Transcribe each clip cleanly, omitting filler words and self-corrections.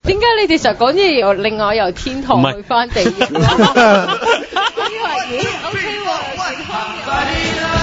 點解你哋成日講啲嘢又另外由天堂去翻地獄？我以為咦 OK 喎，健康嘅。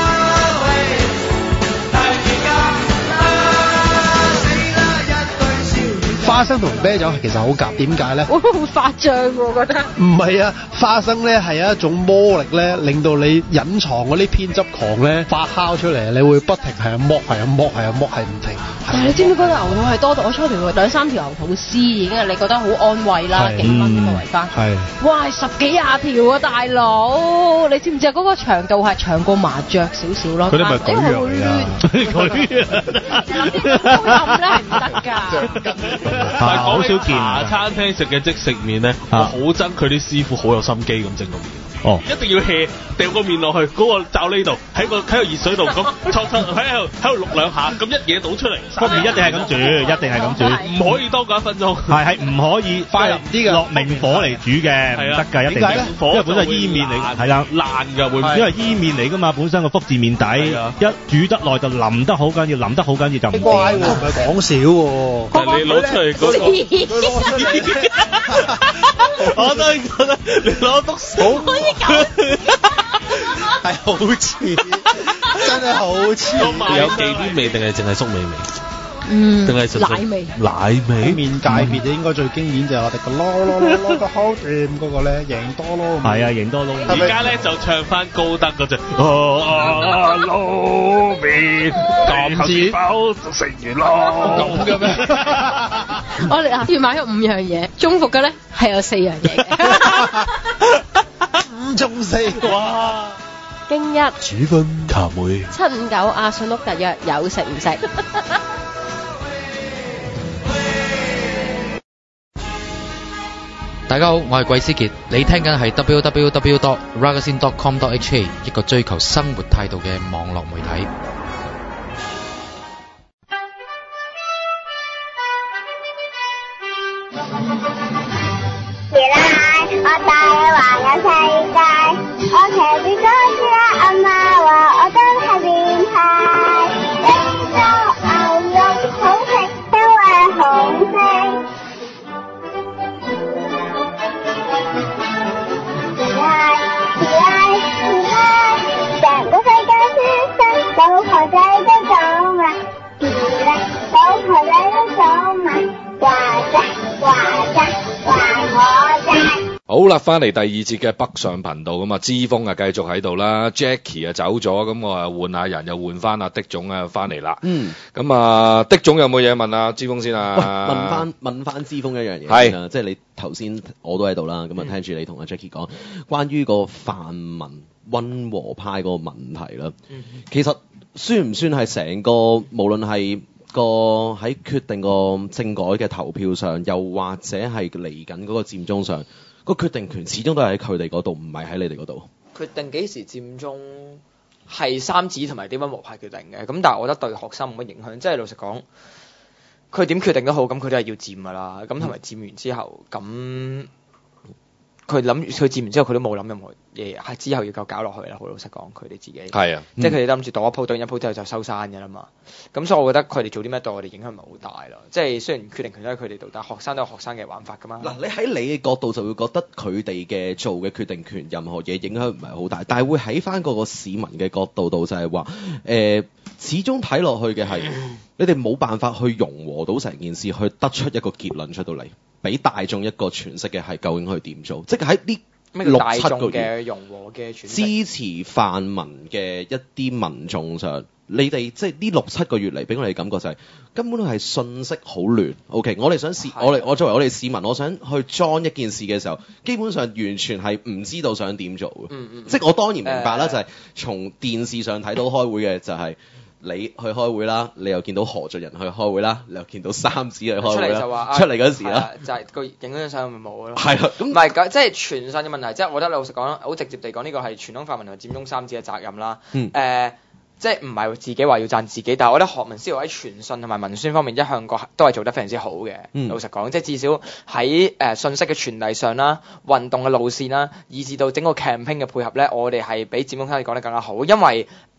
花生同啤酒其實好夾，點解咧？ 會唔會發脹喎？我覺得唔係啊，花生咧係有一種魔力咧，令到你隱藏嗰啲偏執狂咧發酵出嚟，你會不停係咁剝，係咁剝，係咁剝，係唔停。 但係你知唔知嗰個牛肚係多到我初條2-3條牛肚絲已經係你覺得好安慰啦，幾蚊咁啊圍翻。 係。 哇，10幾20條啊，大佬！你知唔知啊？嗰個長度係長過麻雀少少咯。 佢哋咪舉樣嚟啊！ 舉諗啲高音咧係唔得㗎。 但係講起茶餐廳食嘅即食麵咧，我好憎佢啲師傅好有心機咁整個麵。 哦， 一定要 hea 掉個麵落去嗰個罩呢度，喺個熱水度咁戳喺度碌2下，咁一嘢倒出嚟。 個麵一定係咁煮，一定係咁煮， 唔可以多過1分鐘。 係唔可以快啲嘅，落明火嚟煮嘅，唔得㗎，一定係火，因為本身係伊麵嚟，係啦， 爛㗎會， 因為伊麵嚟㗎嘛，本身個福字麵底，一煮得耐就腍得好緊要，腍得好緊要就唔乖喎，唔係講少喎。 但係你攞出嚟嗰個，我都覺得你攞篤手。 係好似，真係好似。 有忌廉味定係淨係粟米味？定係奶味。 奶味麵界別應該最經典就係我哋個攞個好掂嗰個咧，贏多咯。 係啊，贏多撈。 而家咧就唱翻高德嗰隻。撈麵咁字飽就食完咯。咁嘅咩？ 我哋要買咗5樣嘢，中伏嘅咧係有4樣嘢嘅。 5中4，哇！ 經一主君卡妹 759阿信屋特約有食唔食？ 大家好，我係季思傑，你聽緊係 www.ragazine.com.hk 一個追求生活態度嘅網絡媒體。 原來我帶你環遊世界，我騎住嗰隻阿媽話我真係變態，呢個牛肉好食，因為好味。成個世界先生，老婆仔都講啦，老婆仔都講啦，話啫話啫話我啫。 好啦，翻嚟第2節嘅北上頻道咁啊，之鋒啊繼續喺度啦 ，Jackie 啊走咗，咁我啊換下人，又換翻阿的總啊翻嚟啦。咁啊，的總有冇嘢問啊？之鋒先啊。 問翻之鋒一樣嘢。 係。 即係你頭先我都喺度啦，咁啊聽住你同阿 Jackie 講關於個泛民溫和派個問題啦。其實算唔算係成個無論係個喺決定個政改嘅投票上，又或者係嚟緊嗰個佔中上？個決定權始終都係喺佢哋嗰度，唔係喺你哋嗰度。 決定幾時佔中係三子同埋啲溫和派決定嘅，咁但係我覺得對學生冇乜影響。即係老實講，佢點決定都好，咁佢都係要佔㗎啦。咁同埋佔完之後，咁佢佔完之後，佢都冇諗任何嘢，係之後要夠搞落去啦。好老實講，佢哋自己係啊， 即係佢哋諗住賭一鋪，賭完一鋪之後就收山㗎啦嘛。咁所以我覺得佢哋做啲咩對我哋影響唔係好大咯。即係雖然決定權都喺佢哋度，但係學生都有學生嘅玩法㗎嘛。 嗱，你喺你嘅角度就會覺得佢哋嘅做嘅決定權，任何嘢影響唔係好大，但係會喺翻嗰個市民嘅角度度就係話，始終睇落去嘅係你哋冇辦法去融合到成件事，去得出一個結論出到嚟，俾大眾一個詮釋嘅係究竟去點做，即係喺呢6-7個月嘅融和嘅支持泛民嘅一啲民眾上，你哋即係呢6-7個月嚟，俾我哋感覺就係根本係信息好亂。OK， 我哋想試，我作為我哋市民，我想去裝一件事嘅時候，基本上完全係唔知道想點做嘅。即係我當然明白啦，就係從電視上睇到開會嘅就係。你去開會啦，你又見到何俊仁去開會啦，你又見到三子去開會啦，出嚟嗰時啦， 就係個影張相咪冇咯。 係啦，咁唔係即係傳信嘅問題，即係我覺得老實講，好直接地講，呢個係傳統泛民同埋佔中三子嘅責任啦。即係唔係自己話要讚自己，但係我覺得學民思潮喺傳訊同埋文宣方面一向都係做得非常之好嘅。老實講，即係至少喺信息嘅傳遞上啦、運動嘅路線啦，以至到整個 campaign 嘅配合咧，我哋係比佔中三子講得更加好，因為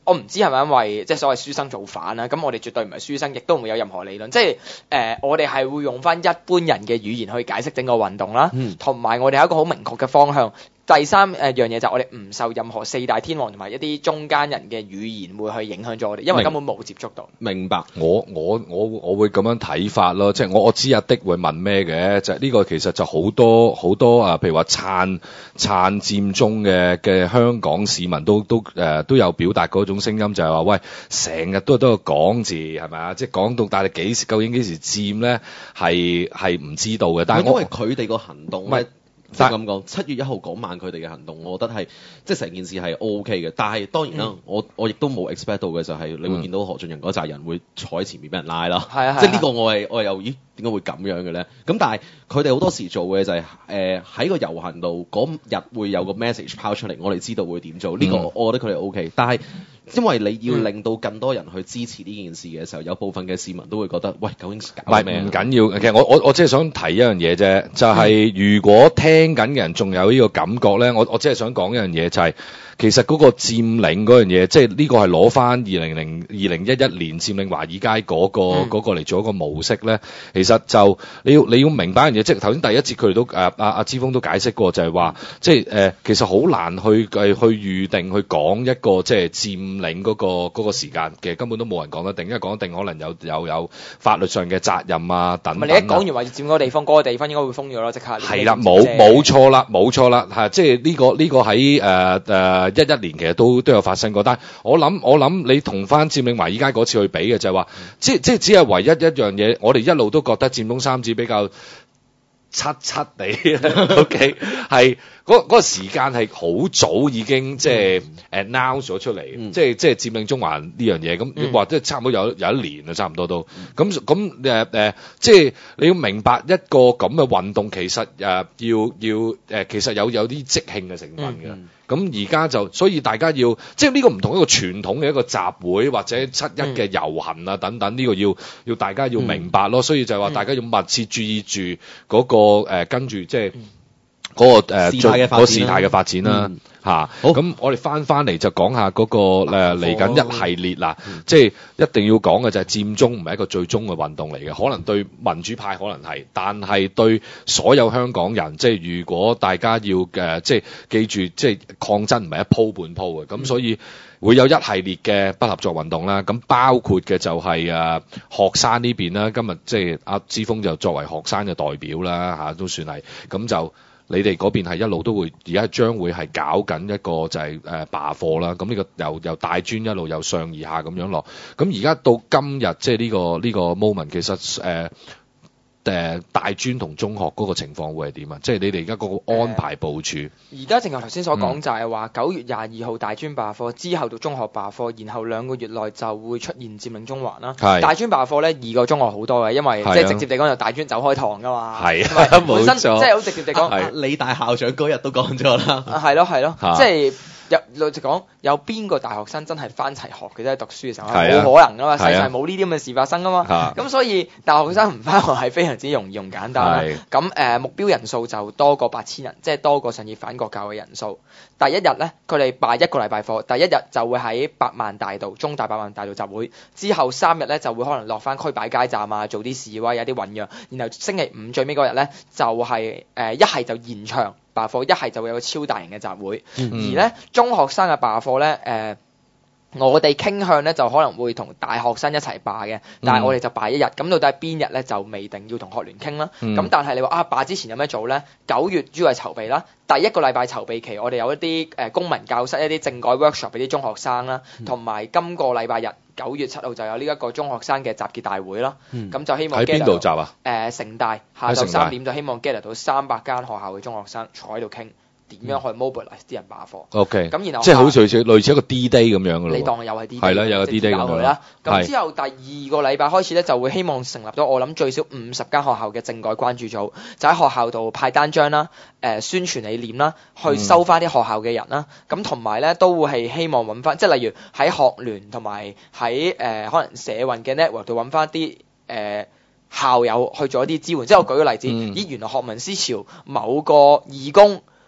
我唔知係咪因為即係所謂書生造反啦，咁我哋絕對唔係書生，亦都唔會有任何理論，即係我哋係會用翻一般人嘅語言去解釋整個運動啦，同埋我哋有一個好明確嘅方向。第三樣嘢就係我哋唔受任何四大天王同埋一啲中間人嘅語言會去影響咗我哋，因為根本冇接觸到。 明白。 我會咁樣睇法咯，即係我知阿的會問咩嘅，就係呢個其實就好多啊，譬如話撐佔中嘅香港市民都有表達嗰種聲音，就係話喂，成日都有講字係咪啊？即係講到但係究竟幾時佔咧，係唔知道嘅。但係因為佢哋個行動咧。即係咁講，7月1號嗰晚佢哋嘅行動，我覺得係即係成件事係 OK 嘅。但係當然啦，我亦都冇 expect 到嘅就係你會見到何俊仁嗰扎人會坐喺前面俾人拉啦。係啊，即係呢個我又咦點解會咁樣嘅咧？咁但係佢哋好多時做嘅就係喺個遊行度嗰日會有個 message 拋出嚟，我哋知道會點做。呢個我覺得佢哋 OK，但係因為你要令到更多人去支持呢件事嘅時候，有部分嘅市民都會覺得喂，究竟搞咩？ 唔緊要，其實我即係想提一樣嘢啫，就係如果聽緊嘅人仲有呢個感覺咧，我只係想講一樣嘢，就係其實嗰個佔領嗰樣嘢，即係呢個係攞翻2011年佔領華爾街嗰個嚟做一個模式咧。其實就你要明白一樣嘢，即係頭先第一節佢哋都阿之鋒都解釋過，就係話即係其實好難去預定去講一個即係佔領嗰個時間，其實根本都冇人講得定，因為講得定可能有法律上嘅責任啊等等。 你一講完話要佔嗰個地方，嗰個地方應該會封咗咯，即刻。係啦， 冇錯啦，係即係呢個喺11年其實都有發生過，但係我諗你同翻佔領華爾街嗰次去比嘅就係話，即係只係唯一一樣嘢，我哋一路都覺得佔中三子比較七地，OK 係嗰個時間係好早已經即係 announce 咗出嚟，即係佔領中環呢樣嘢，咁你話即係差唔多有一年啦，差唔多都咁即係你要明白一個咁嘅運動其實其實有啲即興嘅成分嘅。咁而家就，所以大家要，即係呢個唔同一個傳統嘅一個集會或者7·1嘅遊行啊等等，呢個要大家要明白咯。所以就係話大家要密切注意住嗰個跟住即係嗰個事態嘅發展啦。好，咁我哋翻嚟就講下嗰個嚟緊一系列啦，即係一定要講嘅就係佔中唔係一個最終嘅運動嚟嘅，可能對民主派可能係，但係對所有香港人，即係如果大家要即係記住，即係抗爭唔係一鋪半鋪嘅，咁所以會有一系列嘅不合作運動啦，咁包括嘅就係學生呢邊啦，今日即係阿之鋒就作為學生嘅代表啦都算係，咁就。你哋嗰邊係一路都會，而家將會係搞緊一個就係罷課啦。咁呢個由大專一路由上而下咁樣落。咁而家到今日即係呢個 moment， 其實大專同中學嗰個情況會係點啊？即係你哋而家嗰個安排部署。 而家正如頭先所講，就係話9月22號大專罷課，之後到中學罷課，然後2個月內就會出現佔領中環啦。大專罷課咧易過中學好多嘅，因為即係直接地講就大專走開堂噶嘛。係啊，本身即係好直接地講， 理大校長嗰日都講咗啦。 係咯，即係。老實講，有邊個大學生真係翻齊學嘅啫？讀書嘅時候係冇可能噶嘛，世上冇呢啲咁嘅事發生噶嘛。咁所以大學生唔翻學係非常之容易用簡單啦。咁目標人數就多過8000人，即係多過上次反國教嘅人數。第一日咧，佢哋罷1個禮拜課，第一日就會喺百萬大道、中大百萬大道集會，之後3日咧就會可能落翻區擺街站啊，做啲示威，有啲醞釀。然後星期5最尾嗰日咧就係一係就延長罷課，一係就會有個超大型嘅集會。而咧中學生嘅罷課咧，我哋傾向咧就可能會同大學生一齊罷嘅，但係我哋就罷1日。咁到底係邊日咧就未定，要同學聯傾啦。咁但係你話罷之前有咩做咧？9月主要係籌備啦，第1個禮拜籌備期，我哋有一啲公民教室一啲政改 workshop 俾啲中學生啦，同埋今個禮拜日9月7號就有呢一個中學生嘅集結大會啦。咁就希望喺邊度集啊？城大下晝3點就希望 gather 到300間學校嘅中學生坐喺度傾。點樣去 mobilize 啲人罷課 ？OK， 咁然後即係好似類似一個 D-Day 咁樣嘅咯。 你當又係 D-Day 係啦，有個 D-Day 咁樣啦。 咁之後第2個禮拜開始咧，就會希望成立咗我諗最少50間學校嘅政改關注組，就喺學校度派單張啦，宣傳理念啦，去收翻啲學校嘅人啦。咁同埋咧都會係希望揾翻，即係例如喺學聯同埋喺可能社運嘅 network 度揾翻啲校友去做一啲支援。即係我舉個例子，原來學民思潮某個義工。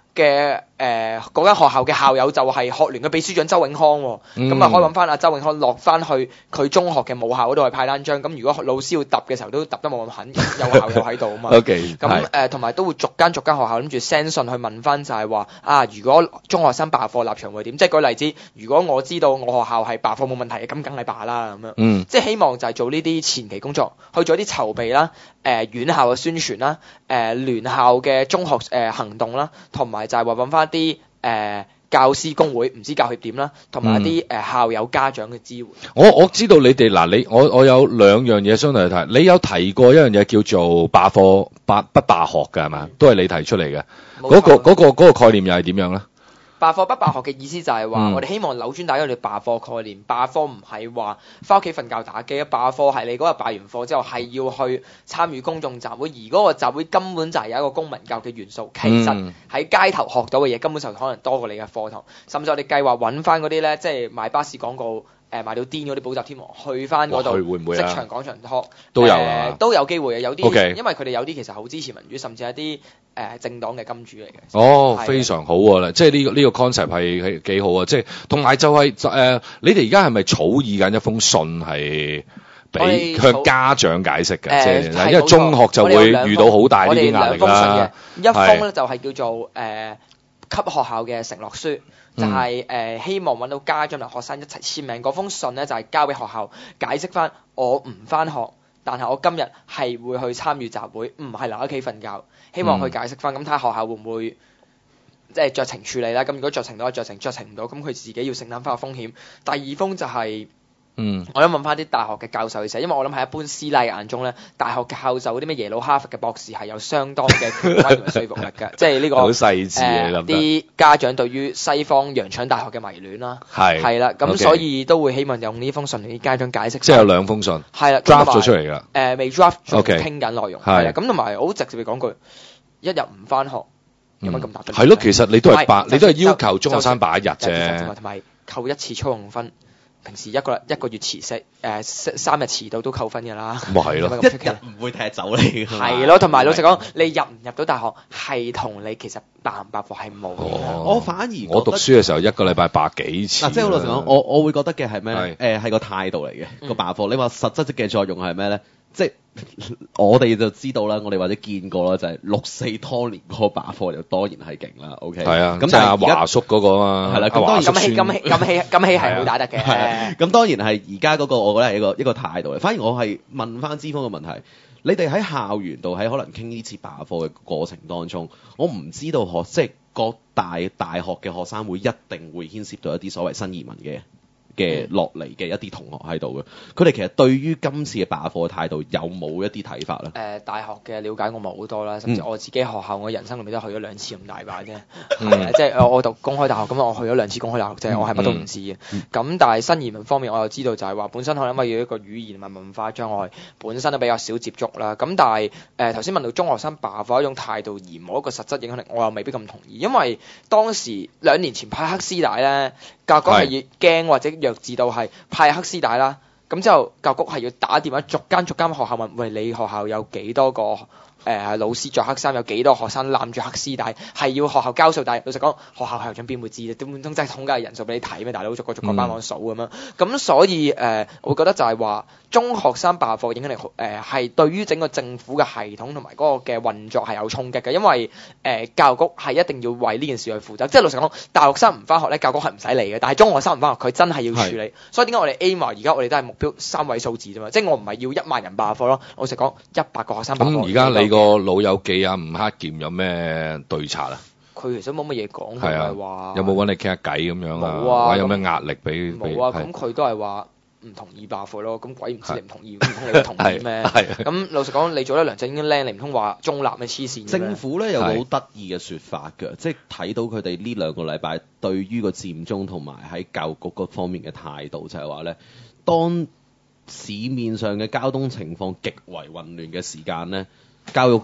嘅嗰間學校嘅校友就係學聯嘅秘書長周永康喎，咁啊可以揾翻阿周永康落翻去佢中學嘅母校嗰度去派單張，咁如果老師要揼嘅時候都揼得冇咁狠，有校友喺度啊嘛。 OK， 咁同埋都會逐間學校諗住 send 信去問翻就係話如果中學生罷課立場會點？即係舉例子，如果我知道我學校係罷課冇問題嘅，咁梗係罷啦咁樣。即係希望就係做呢啲前期工作，去做啲籌備啦，院校嘅宣傳啦，聯校嘅中學行動啦，同埋就係話揾翻啲教師工會唔知教協點啦，同埋一啲校友家長嘅支援。 我知道你哋嗱，我有兩樣嘢相對嚟睇，你有提過一樣嘢叫做罷課不罷學㗎係嘛？都係你提出嚟嘅。嗰個概念又係點樣咧？ 罷課不罷學嘅意思就係話，我哋希望扭轉大家對罷課概念。罷課唔係話翻屋企瞓覺打機，罷課係你嗰日罷完課之後係要去參與公眾集會，而嗰個集會根本就係有一個公民教育嘅元素。其實喺街頭學到嘅嘢根本就可能多過你嘅課堂，甚至我哋計劃揾翻嗰啲咧，即係賣巴士廣告。賣到癲嗰啲補習天王去翻嗰度，職場廣場學都有啊， 都有機會嘅。有啲 ，okay， 因為佢哋有啲其實好支持民主，甚至係一啲政黨嘅金主嚟嘅。 哦，非常好啊！即係呢個 concept 係幾好啊！即係同埋就係你哋而家係咪草擬緊一封信係俾向家長解釋嘅？即係因為中學就會遇到好大呢啲壓力啦。 一封咧就係叫做給學校嘅承諾書。就係希望揾到家長同學生一齊簽名。嗰封信咧就係交俾學校解釋翻，我唔翻學，但係我今日係會去參與集會，唔係留喺屋企瞓覺。希望去解釋翻，咁睇下學校會唔會即係酌情處理啦。咁如果酌情到，酌情唔到，咁佢自己要承擔翻個風險。第二封就係。我想問翻啲大學嘅教授嘅時候，因為我諗喺一般師奶眼中咧，大學教授嗰啲咩耶魯哈佛嘅博士係有相當嘅權威同說服力嘅，即係呢個好細緻啲家長對於西方洋腸大學嘅迷戀啦，係啦，咁所以都會希望用呢封信同啲家長解釋。 即係有兩封信， 係啦 ，draft 咗出嚟㗎。 未 draft，仲傾緊內容，係啦，咁同埋好直接講句，一日唔翻學有乜咁大？ 係咯，其實你都係要求中學生罷一日啫， 同埋扣一次操用分。平時一個月遲息，3日遲到都扣分㗎啦。 咪係咯， 一日唔會踢走你。 係咯，同埋老實講，你入唔入到大學係同你其實罷唔罷課係冇。 我反而我讀書嘅時候一個禮拜罷幾次。 即係好老實講，我會覺得嘅係咩？係個態度嚟嘅個罷課。你話實質嘅作用係咩咧？即係我哋就知道啦，我哋或者見過啦，就係6·4當年嗰個罷課就當然係勁啦。OK， 係啊，咁但係華叔嗰個啊， 係啦，咁當然咁氣係好打得嘅。 咁當然係而家嗰個，我覺得係一個態度嚟。反而我係問翻之鋒嘅問題，你哋喺校園度喺可能傾呢次罷課嘅過程當中，我唔知道即係各大學嘅學生會一定會牽涉到一啲所謂新移民嘅落嚟嘅一啲同學喺度嘅，佢哋其實對於今次嘅罷課嘅態度有冇一啲睇法咧？ 大學嘅了解我冇好多啦，甚至我自己學校我人生裏面都去咗2次咁大把啫。即係我讀公開大學咁，我去咗2次公開大學啫，我係乜都唔知嘅。咁但係新移民方面，我又知道就係話本身可能因為要一個語言同埋文化障礙，本身都比較少接觸啦。咁但係頭先問到中學生罷課一種態度而冇一個實質影響力，我又未必咁同意，因為當時2年前派黑絲帶咧，教育局係驚或者弱智到係派黑絲帶啦，咁之後教育局係要打電話逐間學校問，喂，你學校有幾多個老師着黑衫，有幾多學生攬住黑絲帶，係要學校交數。但係老實講，學校校長邊會知啫？點通真係統計人數俾你睇咩？大佬逐個班網數咁樣。咁所以我會覺得就係話中學生罷課影響力係對於整個政府嘅系統同埋嗰個嘅運作係有衝擊嘅，因為教育局係一定要為呢件事去負責。即係老實講，大學生唔翻學咧，教育局係唔使理嘅，但係中學生唔翻學，佢真係要處理。所以點解我哋 aim 而家我哋都係目標3位數字啫嘛？即係我唔係要1萬人罷課咯。老實講，100個學生罷課。 咁而家你個老友記啊，吳克儉有咩對策啊？ 佢其實冇乜嘢講，佢係話有冇揾你傾下偈咁樣啊？ 冇啊， 或者有咩壓力俾？ 冇啊，咁佢都係話唔同意罷課咯。咁鬼唔知你唔同意，唔通你會同意咩？咁老實講，你做得梁振英靚，你唔通話中立咩？黐線！ 政府咧有個好得意嘅説法㗎，即係睇到佢哋呢2個禮拜對於個佔中同埋喺教育局嗰方面嘅態度，就係話咧，當市面上嘅交通情況極為混亂嘅時間咧，教育局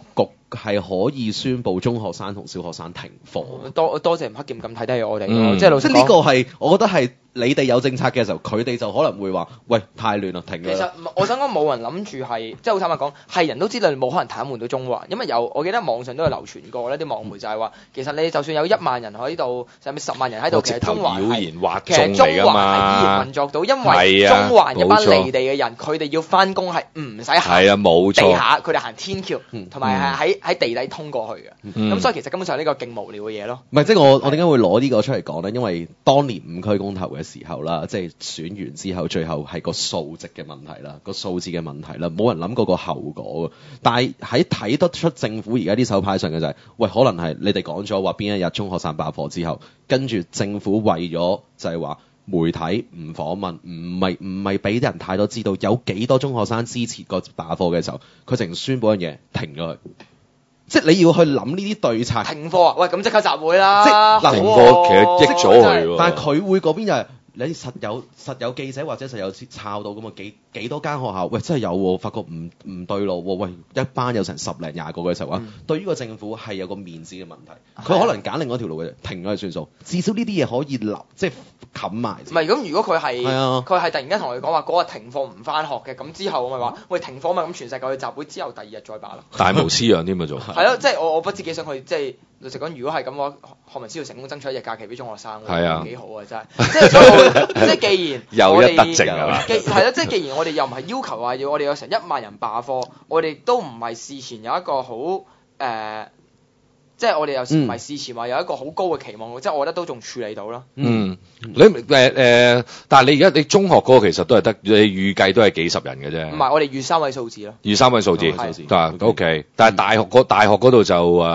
係可以宣布中學生同小學生停課。 多謝吳克儉咁睇低我哋咯，即係老實講， 呢個係我覺得係你哋有政策嘅時候，佢哋就可能會話：喂，太亂啦，停啦。 其實我想講冇人諗住係，即係好坦白講，係人都知道你冇可能癱瘓到中環，因為我記得網上都有流傳過呢啲網媒就係話，其實你就算有1萬人喺度，甚至10萬人喺度，其實中環係依然運作到，因為中環一班離地嘅人，佢哋要翻工係唔使行地下，佢哋行天橋，同埋係喺地底通過去嘅。咁所以其實根本上係呢個勁無聊嘅嘢咯。 唔係，即係我點解會攞呢個出嚟講咧？因為當年5區公投嘅時候啦，即係選完之後，最後係個數值嘅問題啦，個數字嘅問題啦，冇人諗過個後果。但係喺睇得出政府而家啲手派上嘅就係，喂，可能係你哋講咗話邊一日中學生罷課之後，跟住政府為咗就係話媒體唔訪問，唔係俾啲人太多知道有幾多中學生支持個罷課嘅時候，佢淨宣佈一樣嘢停咗佢。即係你要去諗呢啲對策。 停課啊！喂，咁即刻集會啦！ 即係停課其實益咗佢喎。 但係佢會嗰邊就係你實有記者或者實有抄到咁啊，幾多間學校喂真係有喎，發覺唔對路喎，喂一班有成10零20個嘅時候啊，對於個政府係有個面子嘅問題，佢可能揀另外一條路嘅，停咗佢算數，至少呢啲嘢可以即係冚埋。 唔係咁，如果佢係突然間同你講話嗰日停課唔翻學嘅，咁之後我咪話喂停課嘛，咁全世界去集會之後第2日再罷咯。 大無私樣添啊仲。 係咯，即係我不知幾想去即係。老實講，如果係咁嘅話，學民思潮成功爭取1日假期俾中學生，幾好啊！真係，即係所以即係既然有一得剩係嘛？ 係咯，即係既然我哋又唔係要求話要我哋有成1萬人罷課，我哋都唔係事前有一個好即係我哋又唔係事前話有一個好高嘅期望，即係我覺得都仲處理到啦。 你但係你而家你中學嗰個其實都係得你預計都係幾十人嘅啫。唔係，我哋預3位數字咯。 預3位數字，但係 OK。但係大學嗰度就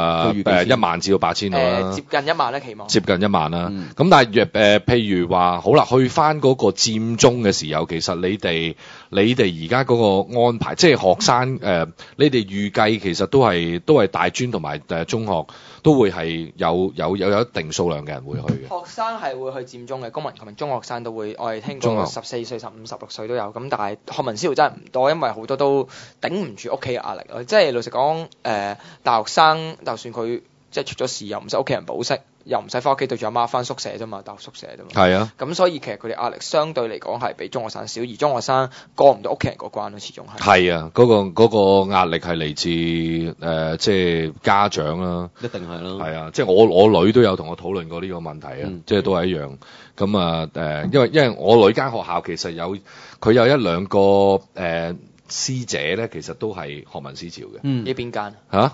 1萬至到8000度啦。 接近1萬咧期望。 接近1萬啦。咁但係譬如話好啦，去翻嗰個佔中嘅時候，其實你哋而家嗰個安排，即係學生你哋預計其實都係大專同埋中學。都會係有一定數量嘅人會去嘅。 學生係會去佔中嘅，公民同埋中學生都會。我哋聽過14歲、15、16歲都有。咁但係學民思潮真係唔多，因為好多都頂唔住屋企嘅壓力咯。即係老實講，大學生就算佢即係出咗事，又唔使屋企人保釋，又唔使翻屋企對住阿媽翻宿舍啫嘛，大學宿舍啫嘛。係啊。咁所以其實佢哋壓力相對嚟講係比中學生少，而中學生過唔到屋企人嗰關咯，始終係。係啊， 嗰個壓力係嚟自即係家長啦。 一定係咯。係啊，即係我女都有同我討論過呢個問題啊，即係都係一樣。咁啊因為我女間學校其實佢有1、2個師姐咧，其實都係學民思潮嘅。 呢邊間嚇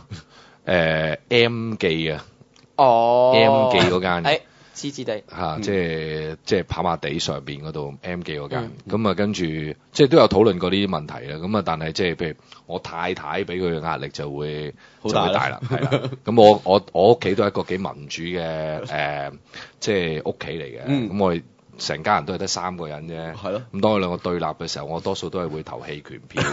？M 記啊。 哦 ，M 記嗰間， 黐黐地嚇，即係跑馬地上邊嗰度 M 記嗰間，咁啊跟住即係都有討論過呢啲問題啦。咁啊，但係即係譬如我太太俾佢嘅壓力就會好大啦，係啦。咁我屋企都係一個幾民主嘅即係屋企嚟嘅。咁我哋成家人都係得3個人啫，係咯。咁當佢2個對立嘅時候，我多數都係會投棄權票，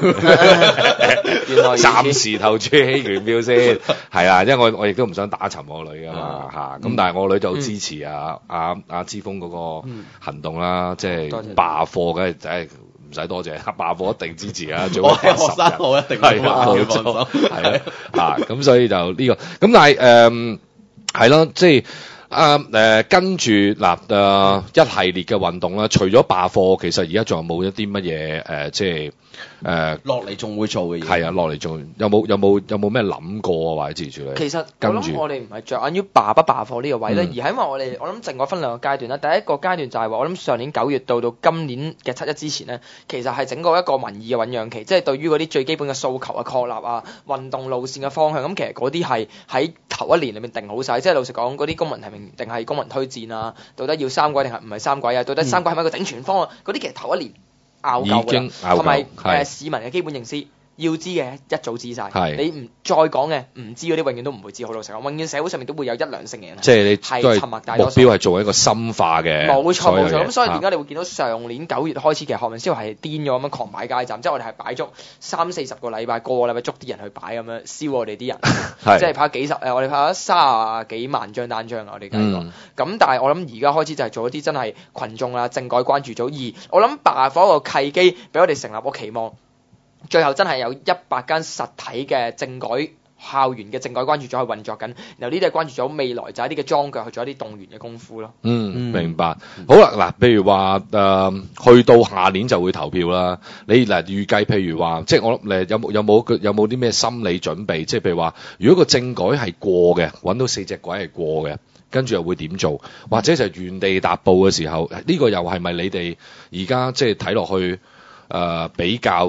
暫時投住棄權票先，係啊，因為我亦都唔想打沉我女噶嘛嚇。咁但係我女就好支持阿之鋒嗰個行動啦，即係罷課梗係唔使多謝，罷課一定支持啊！ 我係學生，我一定係冇錯， 係啊，咁所以就呢個咁，但係係咯，即係。跟住嗱一系列嘅運動啦，除咗罷課，其實而家仲有冇一啲乜嘢即係落嚟仲會做嘅嘢？ 係啊，落嚟做有冇咩諗過啊？或者自住咧？ 其實我哋唔係着眼於罷不罷課呢個位咧，而係因為我諗政改分2個階段啦。第一個階段就係話我諗上年9月到今年嘅7·1之前咧，其實係整個一個民意嘅醖釀期，即係對於嗰啲最基本嘅訴求啊、確立啊、運動路線嘅方向，咁其實嗰啲係喺頭1年裏面定好晒。即係老實講，嗰啲公民提名定係公民推薦啊，到底要3軌定係唔係3軌啊？到底3軌係咪一個整全方案？嗰啲其實頭1年拗夠㗎啦，同埋市民嘅基本認知。要知嘅一早知晒，你唔再講嘅唔知嗰啲永遠都唔會知。好老實講，永遠社會上面都會有1兩成嘅人， 即係你係沉默大多數。 目標係做一個深化嘅， 冇錯。咁所以點解你會見到上年9月開始，其實學民思潮係癲咗咁樣狂擺街站，即係我哋係擺足30-40個禮拜，個禮拜捉啲人去擺咁樣燒我哋啲人，即係拍我哋拍咗30幾萬張單張啊！我哋計過。咁但係我諗而家開始就係做一啲真係群眾啦、政改關注組，而我諗罷課個契機俾我哋成立個期望。最後真係有100間實體嘅政改校園嘅政改關注組係運作緊，然後呢啲係關注組未來就係一啲嘅裝腳去做一啲動員嘅功夫咯。 明白。好啦，嗱，譬如話去到下年就會投票啦。你嗱預計譬如話，即係我有冇啲咩心理準備？即係譬如話，如果個政改係過嘅，揾到4隻鬼係過嘅，跟住又會點做？或者就係原地踏步嘅時候，呢個又係咪你哋而家即係睇落去比較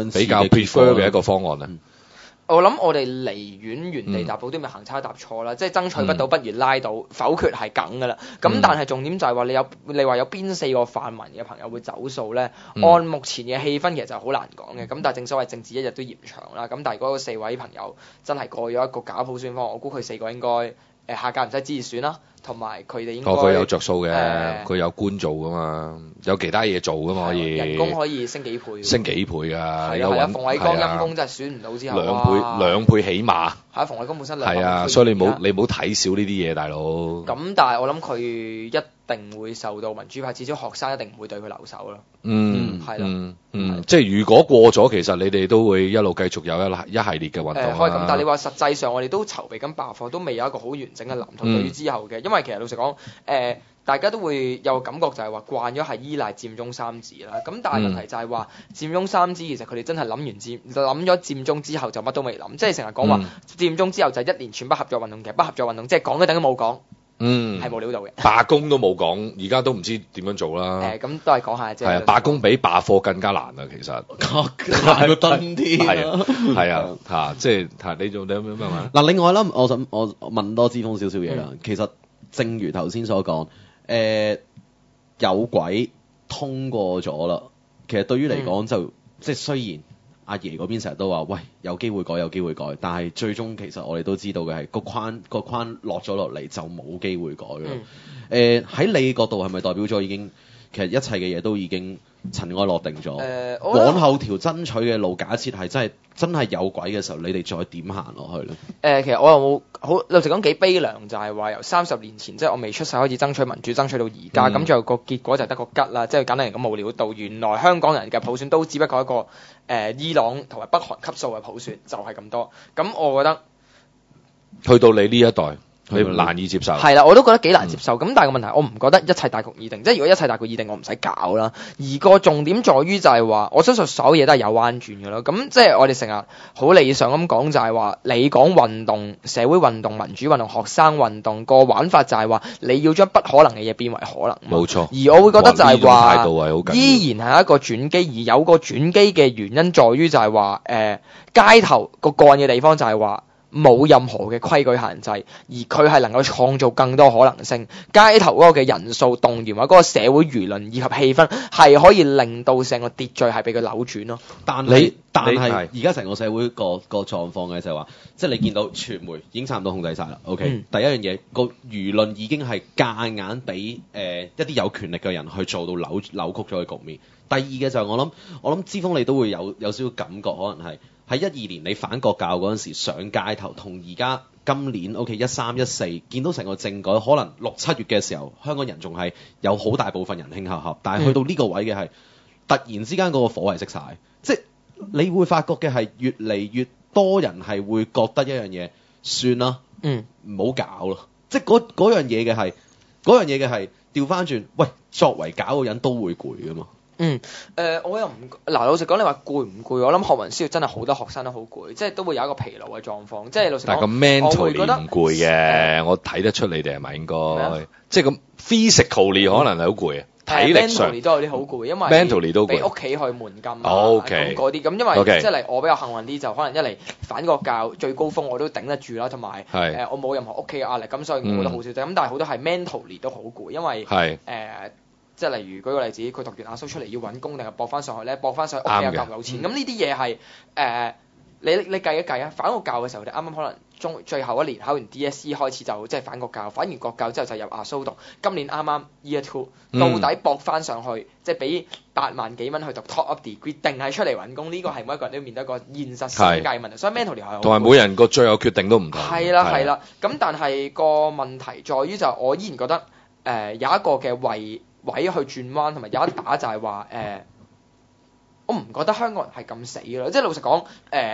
prefer 嘅一個方案咧？ 我諗我哋離遠原地踏步都咪行差踏錯啦，即係爭取不到不如拉倒，否決係梗㗎啦。咁但係重點就係話你話有邊4個泛民嘅朋友會走數咧？按目前嘅氣氛其實就好難講嘅。咁但係正所謂政治一日都嫌長啦。咁但係嗰4位朋友真係過咗一個假普選方案，我估佢4個應該下屆唔使支持選啦。同埋佢哋應該佢有着數嘅，佢有官做噶嘛，有其他嘢做噶嘛，可以人工可以升幾倍， 㗎。 係啊，馮偉光陰公真係選唔到之後兩倍起碼。 係啊，馮偉光本身2倍。 係啊，所以你冇睇少呢啲嘢，大佬。咁但係我諗佢一定會受到民主派，至少學生一定唔會對佢留守咯。係咯。 即係如果過咗，其實你哋都會一路繼續有一系列嘅運動咁但係你話實際上我哋都籌備緊罷課，都未有一個好完整嘅藍圖對於之後嘅，因為其實老實講，大家都會有感覺就係話慣咗係依賴佔中三子啦。咁但係問題就係話佔中三子其實佢哋真係諗咗佔中之後就乜都未諗，即係成日講話佔中之後就係一連串不合作運動，其實不合作運動即係講都等於冇講。係冇料到嘅， 罷工都冇講，而家都唔知點樣做啦。 咁都係講下啫。 係罷工比罷課更加難啊，其實難過登天。 係啊，即係你做你有咩話？ 嗱，另外啦，我問多之鋒少少嘢啦。其實正如頭先所講，有軌通過咗啦。其實對於嚟講就即係雖然阿爺嗰邊成日都話喂有機會改，但係最終其實我哋都知道嘅係個框落咗落嚟就冇機會改嘅。喺你角度係咪代表咗已經其實一切嘅嘢都已經塵埃落定咗？往後條爭取嘅路，假設係真係有軌嘅時候，你哋再點行落去咧？ 其實我又冇好老實講幾悲涼，就係話由30年前即係我未出世開始爭取民主，爭取到而家，咁最後個結果就得個吉啦，即係簡單嚟講冇料到，原來香港人嘅普選都只不過一個伊朗同埋北韓級數嘅普選，就係咁多。咁我覺得去到你呢一代，你難以接受。 係啦，我都覺得幾難接受。咁但係個問題，我唔覺得一切大局已定。即係如果一切大局已定，我唔使搞啦。而個重點在於就係話，我相信所有嘢都係有彎轉嘅咯。咁即係我哋成日好理想咁講，就係話你講運動、社會運動、民主運動、學生運動個玩法就係話，你要將不可能嘅嘢變為可能。 冇錯。 而我會覺得就係話，依然係一個轉機。而有個轉機嘅原因在於就係話，街頭個幹嘅地方就係話，冇任何嘅規矩限制，而佢係能夠創造更多可能性。街頭嗰個嘅人數動員或者嗰個社會輿論以及氣氛係可以令到成個秩序係俾佢扭轉咯。 但係而家成個社會個狀況嘅就係話，即係你見到傳媒已經差唔多控制晒啦。OK，第一樣嘢個輿論已經係夾硬俾一啲有權力嘅人去做到扭曲咗嘅局面。第二嘅就係我諗之鋒你都會有少少感覺，可能係喺12年你反國教嗰陣時上街頭，同而家今年 13、14見到成個政改，可能6、7月嘅時候，香港人仲係有好大部分人慶合合，但係去到呢個位嘅係突然之間嗰個火係熄晒，即係你會發覺嘅係越嚟越多人係會覺得一樣嘢算啦，唔好搞咯，即係嗰樣嘢嘅係調翻轉，喂，作為搞嘅人都會攰噶嘛。 我又唔老實講，你話攰唔攰？我諗學運需要真係好多學生都好攰，即係都會有一個疲勞嘅狀況。即係老實講， 但係個 mentally 唔攰嘅，我睇得出你哋係咪應該？即係咁 physically 可能係好攰啊，體力上 mentally 都有啲好攰，因為 mentally 都攰， 俾屋企去門禁啊， 咁嗰啲咁。因為即係嚟我比較幸運啲，就可能一嚟反國教最高峰我都頂得住啦，同埋我冇任何屋企嘅壓力，咁所以我覺得好少。咁但係好多係 mentally 都好攰，因為即係例如舉個例子，佢讀完阿蘇出嚟要揾工，定係搏翻上去咧？搏翻上去屋企又夠唔夠錢？咁呢啲嘢係你計一計啊！反國教嘅時候，你啱啱可能最後一年考完 DSE 開始就即係反國教，反完國教之後就入阿蘇讀。今年啱啱 Year 2，到底搏翻上去，即係俾8萬幾蚊去讀 top up degree，定係出嚟揾工？呢個係每一個人都要面對一個現實世界問題，所以 mentally 係好。 同埋每人個最後決定都唔同。 係啦，咁但係個問題在於就我依然覺得有一個嘅位去轉彎，同埋有一打就係話我唔覺得香港人係咁死㗎啦，即係老實講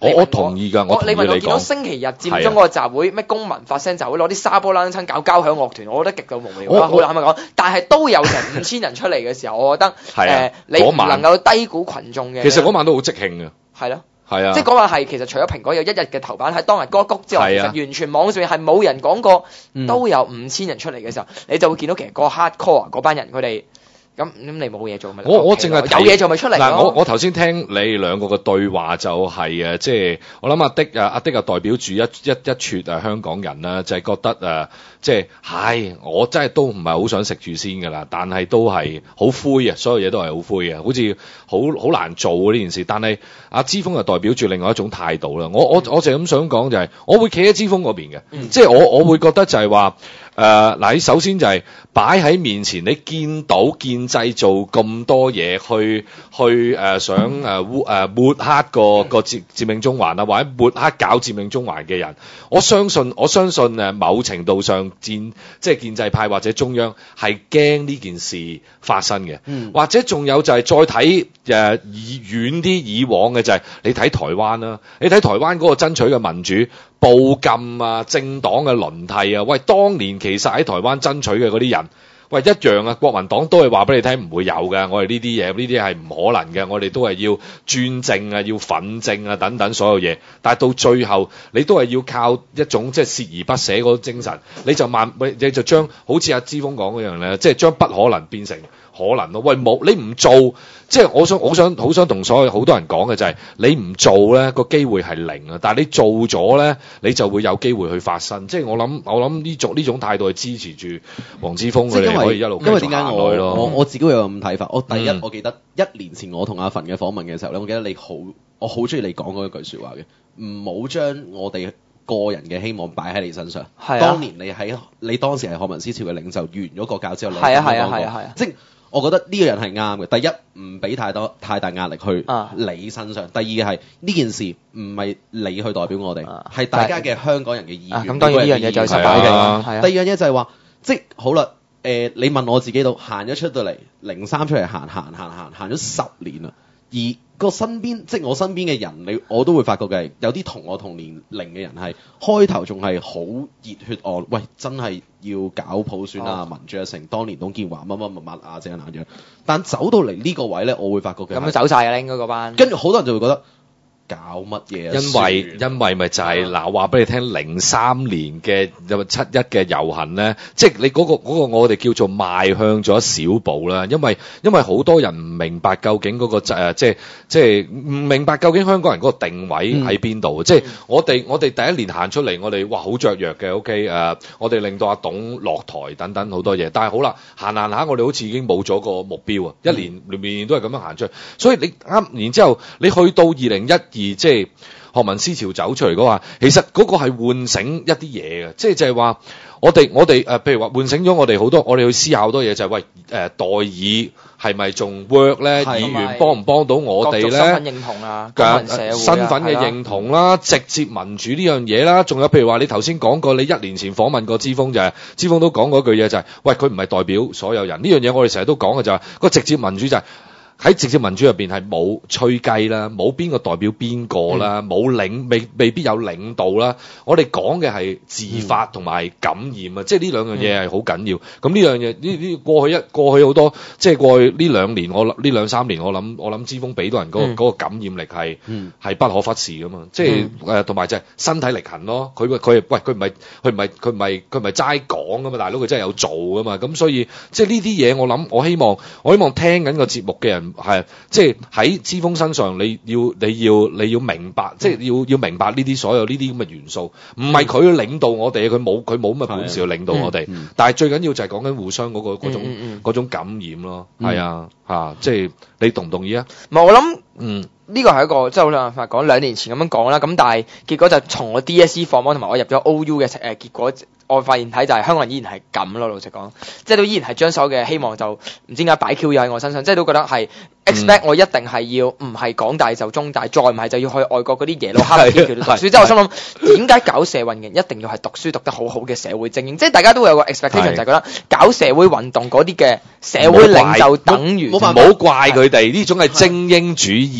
我同意㗎，我同意你問我你講。 見到星期日佔中嗰個集會，咩公民發聲集會攞啲沙波冷親搞交響樂團，我覺得極度無聊啦，好難咁講。但係都有成5000人出嚟嘅時候，我覺得你唔能夠低估群眾嘅。 其實嗰晚都好即興嘅。 係咯。 係啊， 即係嗰晚係其實除咗蘋果有一日嘅頭版喺當日歌曲之外，其實完全網上面係冇人講過，都有5000人出嚟嘅時候，你就會見到其實個 hardcore 嗰班人佢哋咁你冇嘢做咪？ 我淨係有嘢做咪出嚟咯。 嗱，我頭先聽你兩個嘅對話就係即係我諗阿的代表住一撮香港人啦，就係覺得即係我真係都唔係好想食住先㗎啦，但係都係好灰啊，所有嘢都係好灰嘅，好似好難做呢件事。但係阿之鋒就代表住另外一種態度啦。我就咁想講就係，我會企喺之鋒嗰邊嘅，即係我會覺得就係話嗱，首先就係擺喺面前，你見到建制做咁多嘢去想抹黑個佔領中環啊，或者抹黑搞佔領中環嘅人，我相信某程度上即係建制派或者中央係驚呢件事發生嘅，或者仲有就係再睇遠啲以往嘅就係你睇台灣啦，你睇台灣嗰個爭取嘅民主暴禁啊，政黨嘅輪替啊，喂，當年其實喺台灣爭取嘅嗰啲人，喂一樣啊，國民黨都係話俾你聽唔會有嘅，我哋呢啲嘢係唔可能嘅，我哋都係要專政啊，要訓政啊等等所有嘢，但係到最後你都係要靠一種即係鍥而不捨嗰種精神，你就將好似阿之鋒講嗰樣咧，即係將不可能變成可能咯。喂，冇你唔做，即係我想同所有好多人講嘅就係你唔做咧個機會係零啊，但係你做咗咧，你就會有機會去發生。即係我諗呢種態度係支持住黃之鋒佢哋可以一路繼續行落去咯。 我自己會有咁睇法。我第一，我記得1年前我同阿馮嘅訪問嘅時候咧，我記得我好中意你講嗰一句説話嘅，唔好將我哋個人嘅希望擺喺你身上。係啊。當年你當時係學民思潮嘅領袖，完咗國教之後， 係啊。 即係我覺得呢個人係啱嘅。第一，唔俾太大壓力去你身上。第二嘅係呢件事唔係你去代表我哋，係大家嘅香港人嘅意願。 咁當然呢樣嘢就係實擺嘅。 第二樣嘢就係話，即係好啦。你問我自己度行咗出到嚟，03出嚟行咗10年啦。而個身邊，即係我身邊嘅人，我都會發覺嘅，有啲同我同年齡嘅人係開頭仲係好熱血案，喂，真係要搞普選啊，民主啊成，當年董建華乜啊，正難樣。但走到嚟呢個位咧，我會發覺嘅， 咁樣走晒啦，應該嗰班。 跟住好多人就會覺得搞乜嘢啊？ 因為咪就係嗱，話俾你聽，03年嘅7·1嘅遊行咧，即係你嗰個我哋叫做邁向咗一小步啦。因為好多人唔明白究竟嗰個即係唔明白究竟香港人嗰個定位喺邊度。即係我哋第一年行出嚟，我哋哇好雀躍嘅 ，OK 我哋令到阿董落台等等好多嘢。但係好啦，行下，我哋好似已經冇咗個目標啊！一年年都係咁樣行出去，所以你然之後你去到2012。即係學民思潮走出嚟嗰話，其實嗰個係喚醒一啲嘢嘅，即係就係話我哋譬如話喚醒咗我哋好多，我哋去思考好多嘢，就係喂代議係咪仲 work 咧？議員幫唔幫到我哋咧？ 身份認同啊， 身份嘅認同啦，直接民主呢樣嘢啦，仲有譬如話你頭先講過，你1年前訪問過之鋒就係之鋒都講過一句嘢就係，喂佢唔係代表所有人呢樣嘢，我哋成日都講嘅就係個直接民主就係。喺直接民主入邊係冇吹雞啦，冇邊個代表邊個啦，冇未必有領導啦。我哋講嘅係自發同埋感染啊，即係呢兩樣嘢係好緊要。咁呢樣嘢呢過去好多，即係過去呢2年，呢2-3年，我諗之鋒俾到人嗰個感染力係不可忽視噶嘛。即係同埋就係身體力行咯。佢唔係齋講噶嘛，大佬佢真係有做噶嘛。咁所以即係呢啲嘢，我希望聽緊個節目嘅人。係，即係喺之鋒身上，你要明白，即係要明白呢啲所有呢啲咁嘅元素，唔係佢領導我哋，佢冇咁嘅本事去領導我哋。但係最緊要就係講緊互相嗰種感染咯。係啊，即係你同唔同意啊？ 唔係我諗，呢個係一個即係好有辦法講2年前咁樣講啦。咁但係結果就從我 DSE 放榜同埋我入咗 OU 嘅結果。我發現睇就係香港人依然係咁咯，老實講，即係都依然係將所有嘅希望就唔知點解擺 Q 喺我身上，即係都覺得係 expect 我一定係要唔係港大就中大，再唔係就要去外國嗰啲耶魯哈佛劍橋度讀書。即係我心諗點解搞社運嘅人一定要係讀書讀得好好嘅社會精英？即係大家都會有個 expectation 就係覺得搞社會運動嗰啲嘅社會領袖等於唔好怪佢哋呢種係精英主義。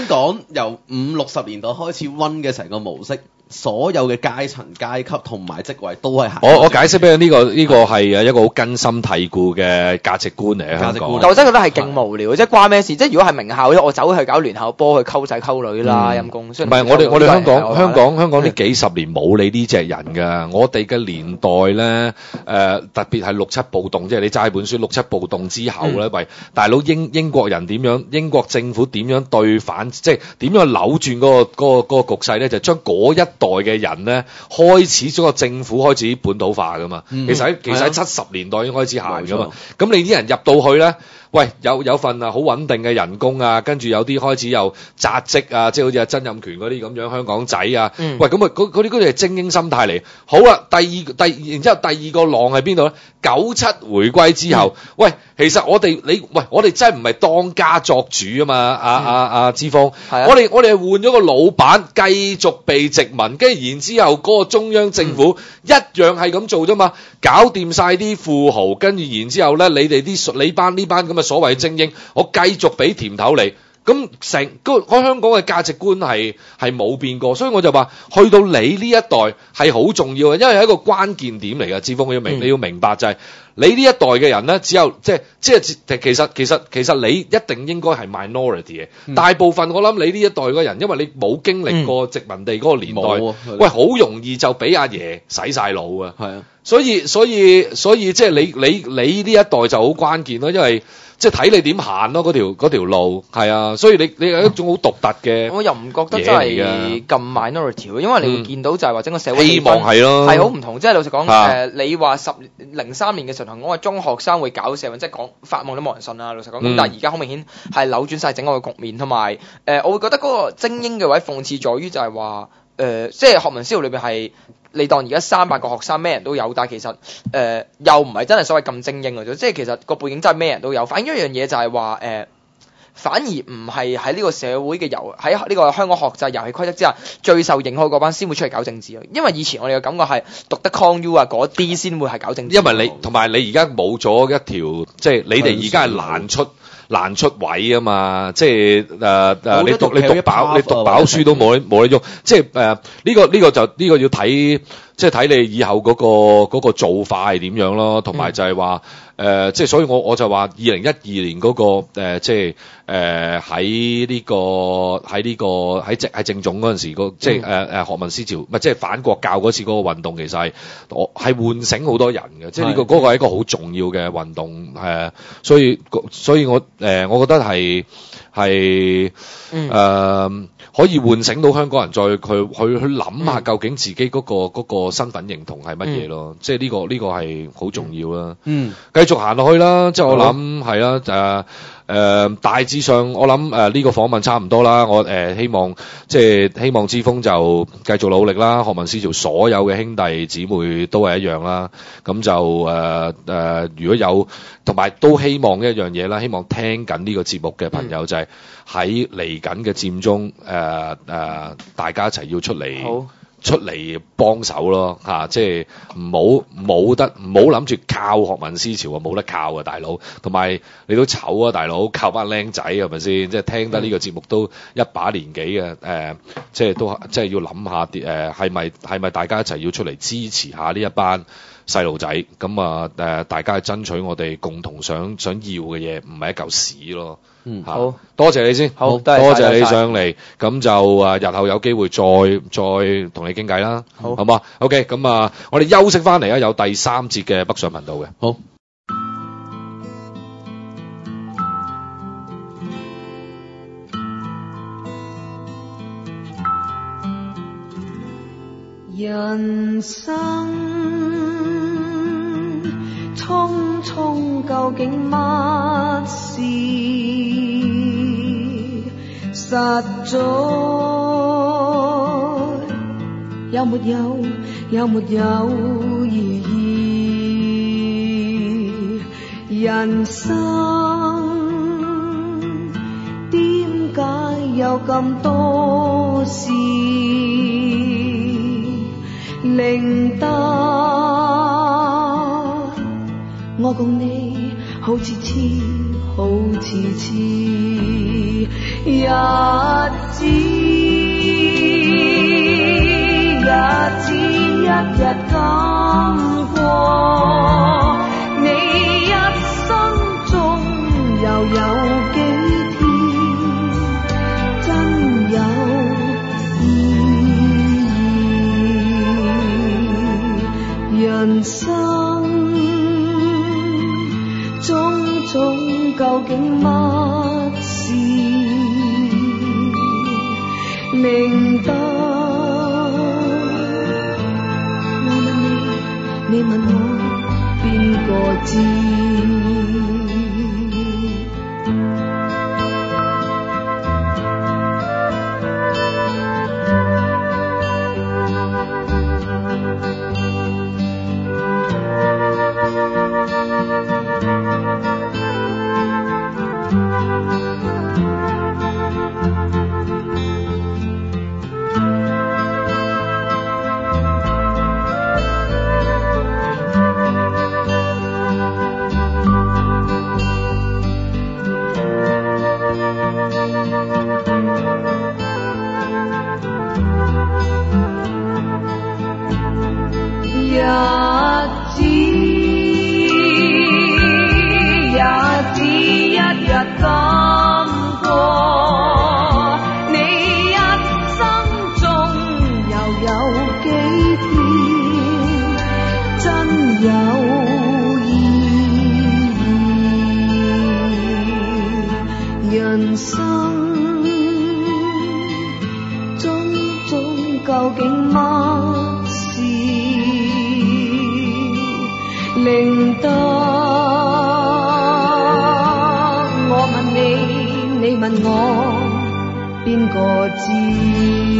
港由50-60年代開始溫嘅成個模式。所有嘅階層、階級同埋職位都係行。 我解釋俾你，呢個係一個好根深蒂固嘅價值觀嚟嘅香港。 但我真係覺得係勁無聊，即係關咩事？即係如果係名校咧，我走去搞聯校波去溝仔溝女啦，陰公。唔係我哋香港呢幾十年冇你呢隻人㗎。我哋嘅年代咧，特別係6·7暴動，即係你揸本書6·7暴動之後咧，喂，大佬英國人點樣？英國政府點樣對反？即係點樣扭轉嗰個局勢咧？就將嗰一代嘅人咧，開始咗個政府開始本土化噶嘛。其實喺70年代已經開始行噶嘛。咁你啲人入到去咧，喂，有份好穩定嘅人工啊，跟住有啲開始又扎職啊，即係好似阿曾蔭權嗰啲咁樣香港仔啊。喂，咁啊嗰啲係精英心態嚟。好啦，然之後第二個浪喺邊度咧？97回歸之後，喂，其實我哋真係唔係當家作主啊嘛，阿之鋒，我哋係換咗個老闆，繼續被殖民，跟住然之後嗰個中央政府一樣係咁做啫嘛，搞掂晒啲富豪，跟住然之後咧，你班呢班咁嘅所謂精英，我繼續俾甜頭你。咁成個香港嘅價值觀係冇變過，所以我就話去到你呢一代係好重要嘅，因為係一個關鍵點嚟嘅。志峰你要明白就係、是、你呢一代嘅人咧，只有即係其實你一定應該係 minority 嘅。大部分我諗你呢一代嘅人，因為你冇經歷過殖民地嗰個年代，喂，好容易就俾阿爺洗晒腦啊。係啊，所以即係你呢一代就好關鍵咯，因為。即係睇你點行咯，嗰條路係啊，所以你係一種好獨特嘅。 我又唔覺得真係咁 minority 咯，因為你會見到就係話整個社會希望係咯， 係好唔同。即係老實講，你話03年嘅時候，我話中學生會搞社運，即係講發夢都冇人信啦。老實講，咁但係而家好明顯係扭轉晒整個局面，同埋我會覺得嗰個精英嘅位諷刺在於就係話即係學民思潮裏邊係。你當而家300個學生咩人都有，但係其實又唔係真係所謂咁精英嘅啫，即係其實個背景真係咩人都有。反而一樣嘢就係話反而唔係喺呢個社會嘅喺呢個香港學制遊戲規則之下最受認可嗰班先會出嚟搞政治咯。因為以前我哋嘅感覺係讀得 Con U 啊嗰啲先會係搞政治。 因為你同埋你而家冇咗一條，即係你哋而家係難出位啊嘛，即係你讀飽書都冇得用，即係呢個要睇，即係睇你以後嗰個做法係點樣咯，同埋就係話即係所以我就話2012年嗰個即係喺政總嗰陣時即係學民思潮，唔係即係反國教嗰次嗰個運動，其實係喚醒好多人嘅，即係嗰個係一個好重要嘅運動，所以我覺得係可以喚醒到香港人再去諗下究竟自己嗰個身份認同係乜嘢咯，即係呢個係好重要啦。繼續行落去啦，即係我諗係啦，大致上我諗呢個訪問差唔多啦，我希望之鋒就繼續努力啦，學民思潮所有嘅兄弟姊妹都係一樣啦，咁就如果有同埋都希望一樣嘢啦，希望聽緊呢個節目嘅朋友就係喺嚟緊嘅佔中大家一齊要出嚟幫手咯嚇，即係唔好諗住靠學民思潮啊，冇得靠啊大佬，同埋你都醜啊大佬，靠班僆仔係咪先？即係聽得呢個節目都一把年紀嘅即係都即係要諗下係咪大家一齊要出嚟支持下呢一班細路仔咁啊？大家去爭取我哋共同想要嘅嘢，唔係一嚿屎咯。好多謝你先，多謝你上嚟，咁就日後有機會再同你傾偈啦，好嘛 ？OK， 咁我哋休息翻嚟啊，有第3節嘅北上頻道嘅，好。 人生匆匆，究竟乜事？實在有沒有意義？人生點解有咁多事？令得我共你好似痴。 日子一日咁過，你一生中又有幾天真有意義？人生種種究竟乜事明白？你問我邊個知？你問我邊個知？